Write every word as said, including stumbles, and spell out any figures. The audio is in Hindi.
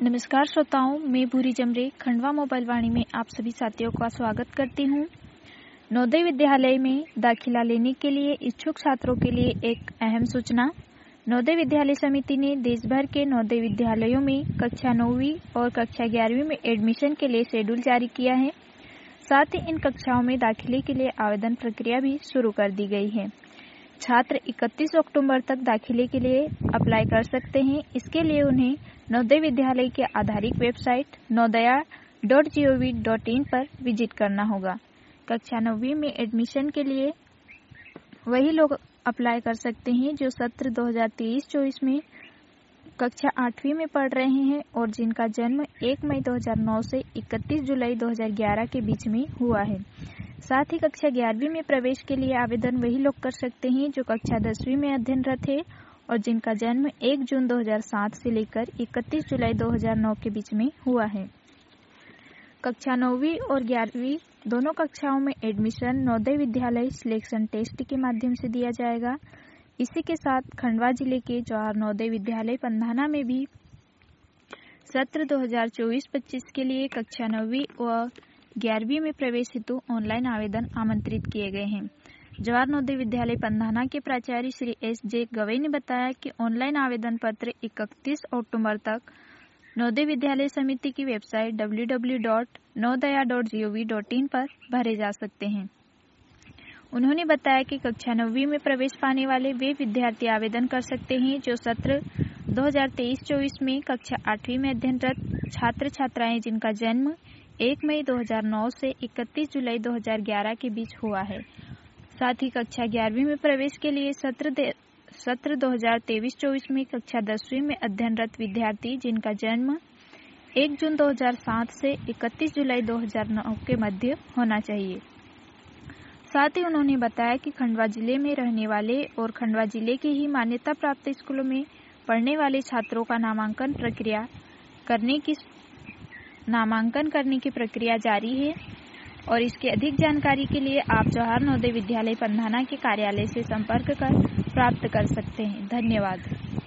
नमस्कार श्रोताओं, मैं भूरी जमरे खंडवा मोबाइल वाणी में आप सभी साथियों का स्वागत करती हूं। नवोदय विद्यालय में दाखिला लेने के लिए इच्छुक छात्रों के लिए एक अहम सूचना। नवोदय विद्यालय समिति ने देश भर के नवोदय विद्यालयों में कक्षा नौवीं और कक्षा ग्यारहवीं में एडमिशन के लिए शेड्यूल जारी किया है। साथ ही इन कक्षाओं में दाखिले के लिए आवेदन प्रक्रिया भी शुरू कर दी गई है। छात्र इकतीस अक्टूबर तक दाखिले के लिए अप्लाई कर सकते हैं। इसके लिए उन्हें नवोदय विद्यालय के आधारित website Navodaya dot G O V dot in पर विजिट करना होगा। कक्षा नौवीं में एडमिशन के लिए वही लोग अप्लाई कर सकते हैं जो सत्र दो हज़ार तेईस चौबीस में कक्षा आठवीं में पढ़ रहे हैं और जिनका जन्म एक मई दो हज़ार नौ से इकतीस जुलाई दो हज़ार ग्यारह के बीच में हुआ है। साथ ही कक्षा ग्यारहवीं में प्रवेश के लिए आवेदन वही लोग कर सकते हैं जो कक्षा दसवीं में अध्ययनरत है और जिनका जन्म एक जून दो हज़ार सात से लेकर इकतीस जुलाई दो हज़ार नौ के बीच में हुआ है। कक्षा नौवीं और ग्यारहवीं दोनों कक्षाओं में admission Navodaya Vidyalaya selection test के माध्यम से दिया जाएगा। इसी के साथ खंडवा जिले के जवाहर नवोदय विद्यालय पंधाना में भी सत्र दो हज़ार चौबीस पच्चीस के लिए कक्षा नौवीं व ग्यारहवीं में प्रवेश हेतु ऑनलाइन आवेदन आमंत्रित किए गए हैं। जवाहर नवोदय विद्यालय पंधाना के प्राचार्य श्री एस जे गवई ने बताया कि ऑनलाइन आवेदन पत्र इकतीस अक्टूबर तक नवोदय विद्यालय समिति की website W W W dot Navodaya dot G O V dot in पर भरे जा सकते हैं। उन्होंने बताया कि कक्षा नौवीं में प्रवेश पाने वाले वे विद्यार्थी आवेदन कर सकते हैं जो सत्र दो हज़ार तेईस चौबीस में कक्षा आठवीं में अध्ययनरत छात्र छात्राएं जिनका जन्म एक मई दो हज़ार नौ से इकतीस जुलाई दो हज़ार ग्यारह के बीच हुआ है। साथ ही कक्षा ग्यारहवीं में प्रवेश के लिए सत्र सत्र दो हज़ार तेईस चौबीस में कक्षा दसवीं में अध्ययनरत विद्यार्थी जिनका जन्म एक जून दो हज़ार सात से इकतीस जुलाई दो हज़ार नौ के मध्य होना चाहिए। साथ ही उन्होंने बताया कि खंडवा जिले में रहने वाले और खंडवा जिले के ही मान्यता प्राप्त स्कूलों में पढ़ने वाले छात्रों का नामांकन प्रक्रिया करने की नामांकन करने की प्रक्रिया जारी है और इसकी अधिक जानकारी के लिए आप जवाहर नवोदय विद्यालय पंधाना के कार्यालय से संपर्क कर प्राप्त कर सकते हैं। धन्यवाद।